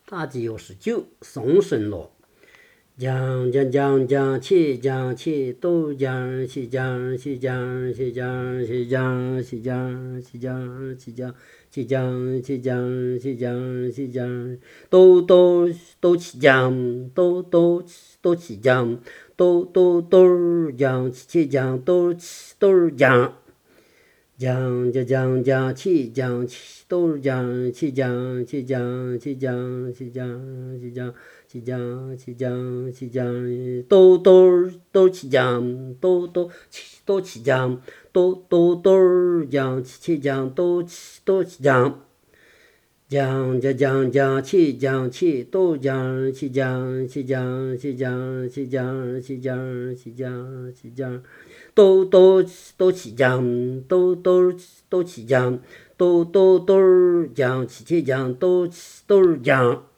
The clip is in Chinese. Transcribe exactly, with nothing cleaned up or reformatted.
大吉又十九，送神乐。将将将将起将起，都将起将起将起将起将起将起将起将起将起将起将起将，都都都起将，都都都起将，都都都将起将，都都将。将将将将起将起，都将起将起将起将起将起将起将起将起将，都都都起将，都都都起将，都都都将起将，都都起将。将将将将起将起，都将起将起将起将起将起将起将起将，都都都起将，都都都起将，都都都将起将，都都将。